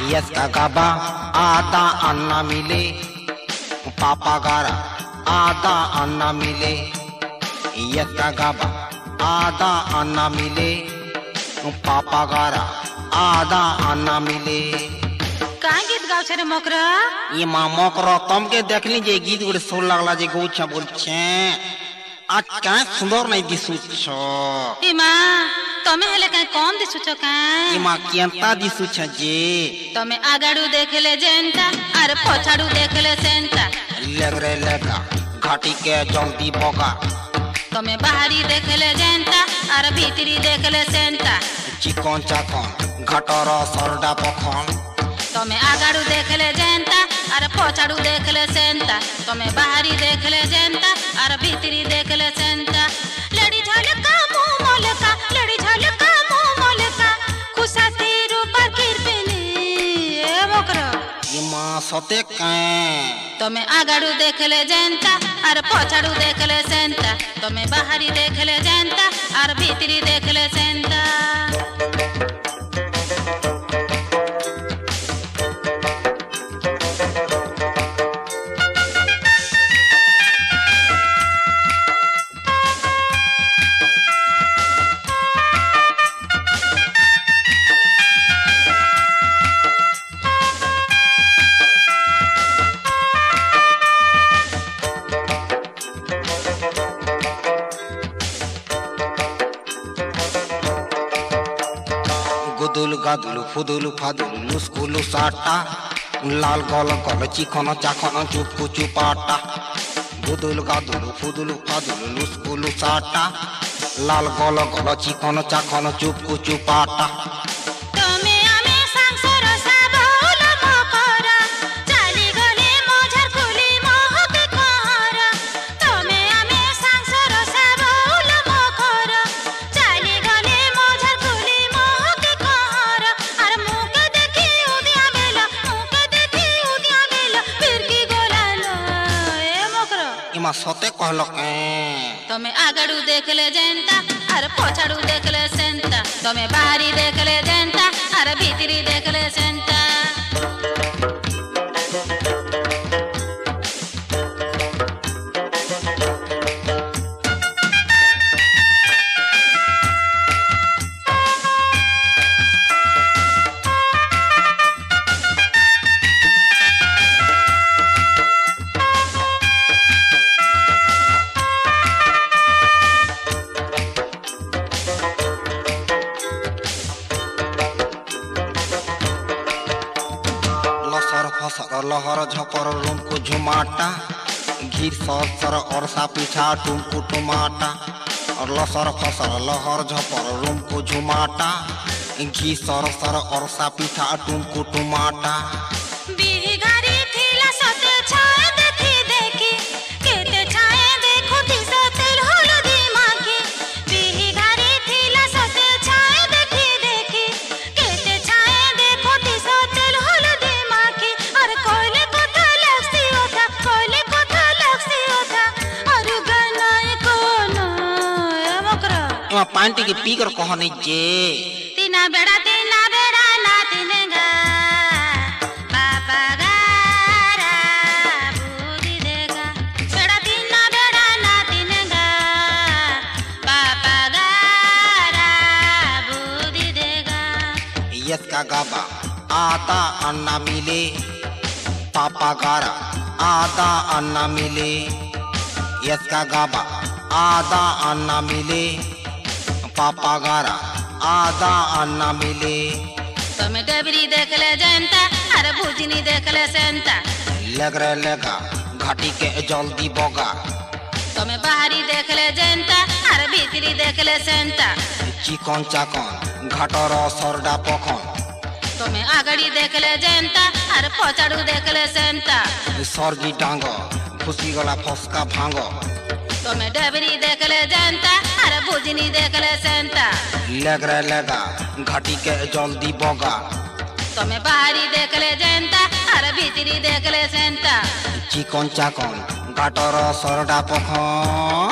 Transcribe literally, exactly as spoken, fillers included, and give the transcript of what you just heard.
यसका गाबा आधा अन्ना मिले पापा गारा आधा अन्ना मिले यसका गाबा आधा अन्ना मिले पापा गारा आधा अन्ना मिले। काय गीत गाव छे रे मोकरा? ये माँ मोकरा तम के देख लीजिए गीत गुड़े सोल लगला जे गौ छे बोल छे आज क्या सुंदर नहीं दिसु छो। ए माँ तमे हेले काय कौन दिसु छो काय? ये माँ केंता दिसु छे जे तमे आगाड़ू देखले जेंता अरे पछाड़ू देखले सेंता लगरे लगा घाटी के जल्दी बोगा तमे बाहरी देखले जेंता अरे भीतरी देखले सेंता चिकन चाकन घटर सरडा पखन तमे आगाड़ू देखले जेंता अरे पछाड़ू देखले सेंता तमे बाहरी देखले जेंता अरे भीतरी देखले सेंता लड़ी झलका मुंह मोलका लड़ी झलका मुंह मोलका खुशाती रूपर किरपिनी ए मोकरा ये माँ सते काए तमे आगाड़ू देखले जेंता अरे पछाड़ू देखले सेंता तमे बाहरी देखले जेंता अरे भीतरी देखले सेंता। गुदुल गादुल फुदुल फादुल लुस्कुलु साटा लाल गल गल चिकन चाकन चुपकु चुपाटा गुदुल गादुल फुदुल फादुल लुस्कुलु साटा लाल गल गल चिकन चाकन चुपकु चुपाटा। तमे आमे संसार साबल मकरा चाली गले मझर कुली महक कहरा तमे आमे संसार साबल मकरा चाली गले मझर कुली महक कहरा अरे मुके देखी उदिया बेला मुके देखी उदिया बेला फिर की गोलालो ए मोकरा इमा सते कहलो के तमे आगड़ू देखले जेंता अरे पछाड़ू देखले सेंता तमे बाहरी देखले जेंता अरे भीतरी देखले सेंता। लसर फसर लहर झपर रूम को झुमाटा घीर सर और सा पीछा टुमकु टुमाटा और लसर फसर लहर झपर रूम को झुमाटा घी सर सर और सा पीछा टुमकु टुमाटा। बिगारी थिला सते छाए देखी देखी केते छाए देखो दिसा तेल हलदी माखी बिगारी थिला सते छाए देखी देखी केते छाए देखो दिसा तेल हलदी माखी अरे कोइले कथा लगसी ओथा कोइले कथा लगसी ओथा अरु गनाय कोनो ए मोकरा इमा पांटी के पीकर कहने जे तीना बेड़ा तीना बेड़ा ना तीनेगा बाबा गारा बुद्धि देगा बेड़ा तीना बेड़ा ना तीनेगा बाबा गारा बुद्धि देगा। यसका गाबा आधा अन्ना मिले पापा गारा आधा अन्ना मिले यसका गाबा आधा अन्ना मिले पापा गारा आधा अन्ना मिले। तमे डबरी देखले जनता अरे भुजनी देखले सेंता लगरे लगा घाटी के जल्दी बोगा तमे बाहरी देखले जनता अरे भीतरी देखले सेंता चिकन चाकन घटर सरडा पखन तमे आगड़ी देखले जनता अरे पछाड़ू देखले सेंता सरगी डांग फुसी गला फसका भांग तमे डबरी देखले जनता अरे भुजनी देखले सेंता लगरे लगा घाटी के जल्दी बोगा तमे बाहरी देखले जनता अरे भीतरी देखले सेंता चिकन चाकन घाटर सरडा पखन